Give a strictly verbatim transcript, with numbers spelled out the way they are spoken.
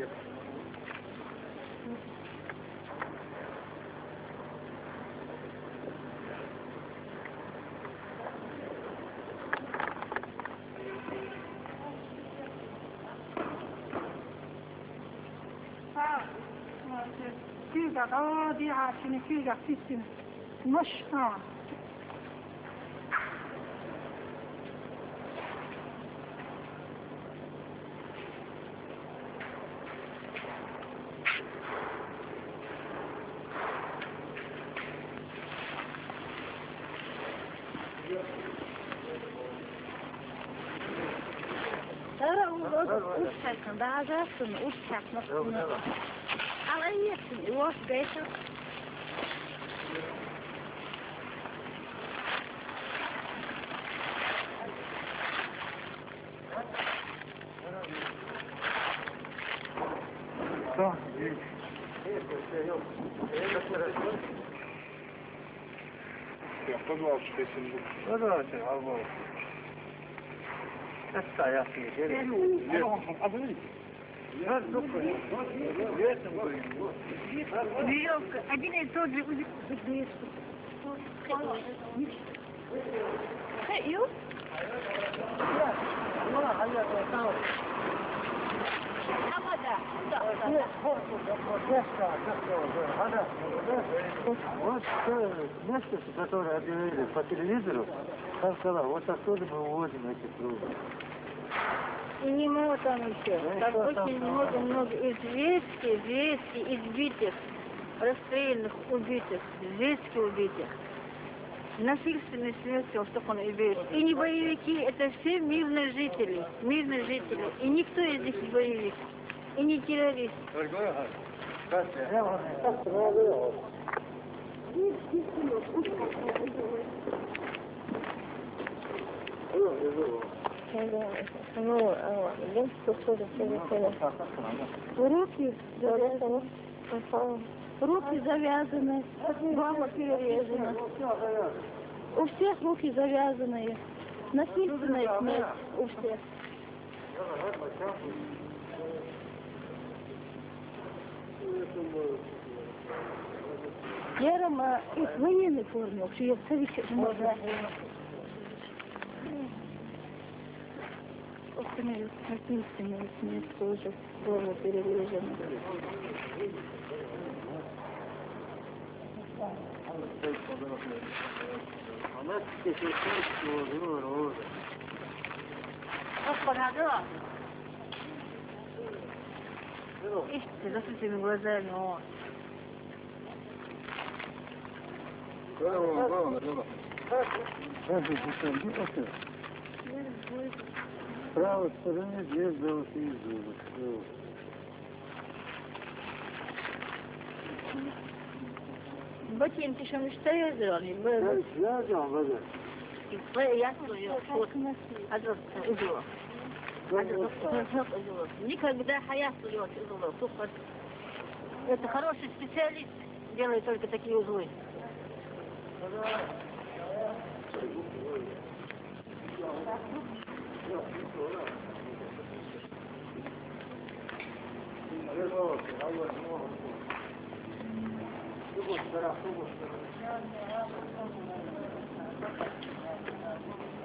فيجا غادي عشان فيجا في السن مش اه ترى وش كان ده عجبني وش كان على أي شيء واش بيشر صح يحفظوا على الشيء هذا شيء عظيم أسا يا أخي один и тот же خيو вот место, которое объявили по телевизору, там сказал, вот оттуда мы увозим эти трубы. И не могут там еще. Там очень много-много известий, известий, избитых, расстрелянных, убитых, известий убитых. Насильственной смертью, что он убит. И не боевики, это все мирные жители, мирные жители. И никто из них не боевик. И не террорист. Руки завязаны, руки завязаны, горло перерезано. У всех руки завязанные. Насильственная смерть у всех. Ярма и в военной форме, вообще я совещаю можно. Насильственная смерть тоже, горло перерезано. Ишь, за этими глазами, о. В правой стороне две золотые зубы. Ботинки что не стоят, зеленые? Я знал, вода. Я стою, вот, один узлов. Никогда хаят стою узлов. Это хороший специалист делает только такие узлы. Thank you.